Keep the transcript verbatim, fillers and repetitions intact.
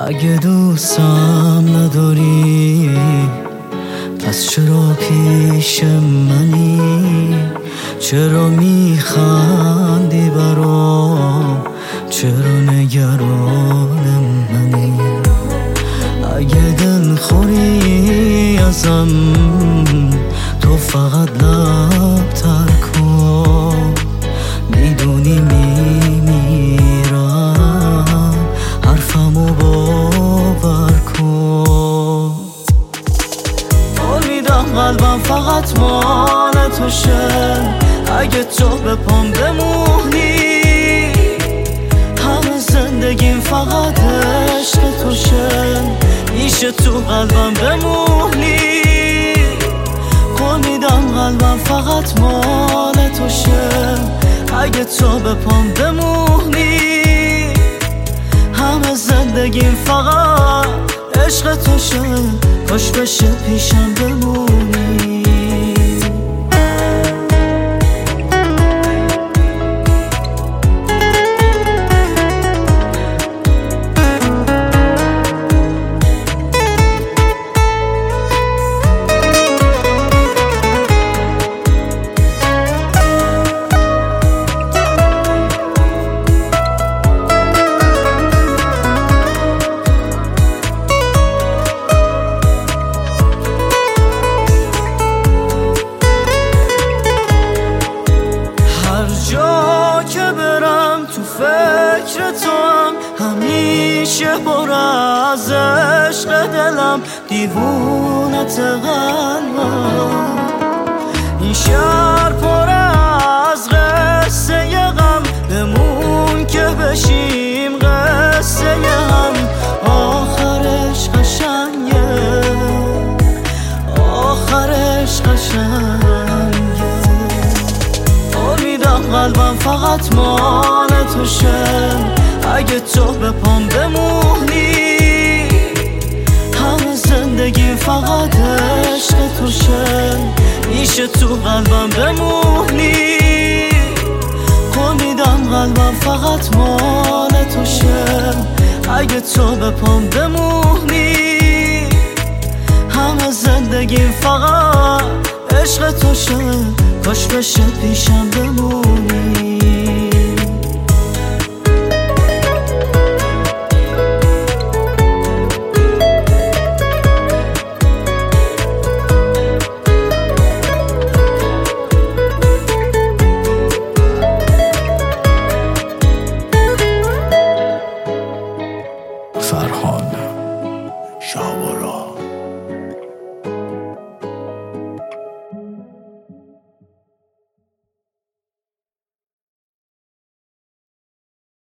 اگه دوستم نداری پس چرا پیش منی؟ چرا میخندی برام؟ چرا نگران منی؟ اگه دل خوری ازم تو فقط لب تر کن، میدونی میمیرم حرفمو باور کن. قول میدم قلبم فقط مال توشه، اگه تو به پام بمونی همه زندگیم فقط عشق توشه، میشه تو قلبم بمونی. قول میدم قلبم فقط مال توشه، اگه تو به پام بمونی همه زندگیم فقط عشق توشه، کاش بشه پیشم بمونی. تو فکر تو هم همیشه پر از عشق دلم، دیوونت قلبم. این شهر پر از قصه غم، بمون که بشیم قصه هم. آخرش قشنگه، آخرش قشنگه. امیدم قلبم فقط مال توشه، اگه تو به پام بمونی همه زندگی فقط عشق توشه، میشه تو قلبم بمونی. قول میدم قلبم فقط مال توشه، اگه تو به پام بمونی همه زندگی فقط عشق توشه، کاش بشه پیشم بمونی. فرهاد شاورا